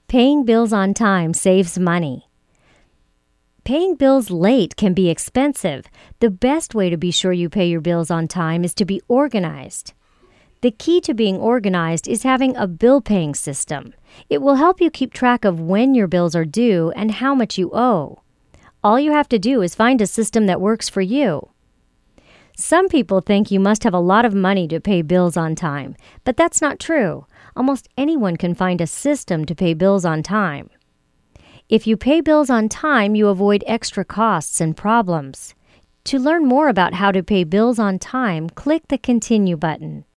Paying bills on time saves money. Paying bills late can be expensive. The best way to be sure you pay your bills on time is to be organized. The key to being organized is having a bill-paying system. It will help you keep track of when your bills are due and how much you owe. All you have to do is find a system that works for you. Some people think you must have a lot of money to pay bills on time, but that's not true. Almost anyone can find a system to pay bills on time. If you pay bills on time, you avoid extra costs and problems. To learn more about how to pay bills on time, click the Continue button.